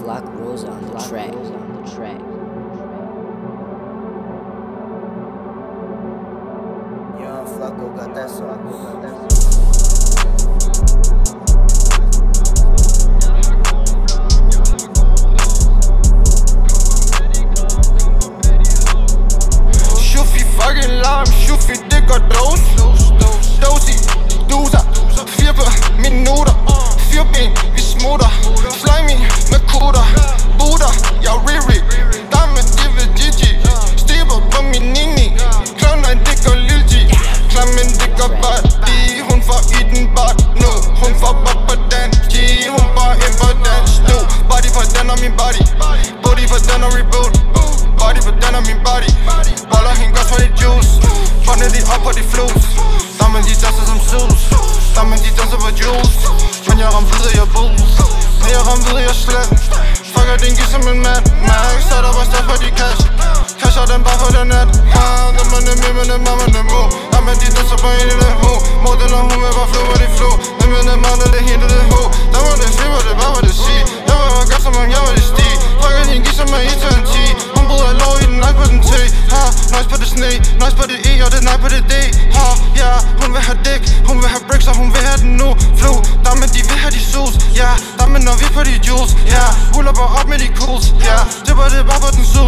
Black Rose on the track. Young Flacco got that song. Shuffi fucking larm, Shuffi det går dosi, duser, 4 minutter, 4 ben, vi smutter, slimy med kutter, butter, jeg Riri, damen det ved Gigi, stiber på min nini, klovner det går Lil G, klammen det går Buddy, hun får i den bot nu, hun får bot på dans, G, hun får ind på dans nu, body for den og min body, booty for den og reboot, body for den og min body, boller hende godt for det juice, bundet de op på de flus, damen de danser som sus, damen de danser på juice, men jeg ram videre jeg boost, men jeg ram videre jeg slet, fucker den giv som en mand, Max, sat op og stop for de cash, casher den bare for den nat, dem er nem, men dem er man dem mo, damen de danser på en i den ho, model og hun vil bare flyve, hvor de flyve, dem er nem andre det hente det ho, der var det feber, det bare var det sige, jeg var gas som om jeg var det stige, fucker den giv som en i til en 10, hun bryder lov i den nice på den T, ha, nice på det sne, nice på det E, og det nice på det D, ha, ja, hun vil have dæk, hun vil have bricks, og hun vil have den nu, flu, damen de vil have de sus, ja, damen når vi på de juice, ja, ruller bare op med de cools, ja, det var det bare for den sus.